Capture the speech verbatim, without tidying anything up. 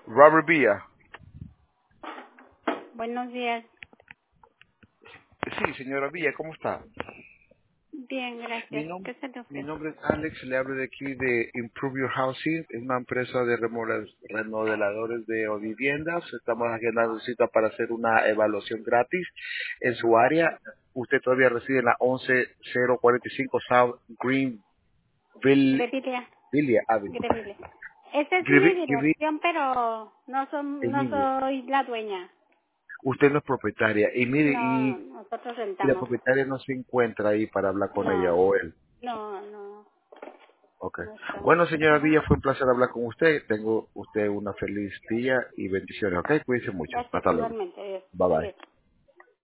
Robert Villa. Buenos días. Sí, señora Villa, ¿cómo está? Bien, Mi, gracias. nom- ¿Qué se te mi ofrece? nombre es Alex, le hablo de aquí de Improve Your Housing, es una empresa de remodel- remodeladores de viviendas. Estamos agendando cita para hacer una evaluación gratis en su área. Usted todavía reside en la once cero cuarenta y cinco South Greenville Grevilia. Avenue. Grevilia. Esa es mi Greenville- Greenville dirección, pero no, son, en no línea. soy la dueña. Usted no es propietaria. Y mire, No, y, nosotros y la rentamos. propietaria no se encuentra ahí para hablar con ella No, o él. no, no, Okay. no estamos. Bueno, señora Ajá. Villa, fue un placer hablar con usted. Tengo usted una feliz día y bendiciones, ¿ok? Cuídense mucho. Gracias Hasta luego. igualmente. Adiós. Bye bye. Adiós.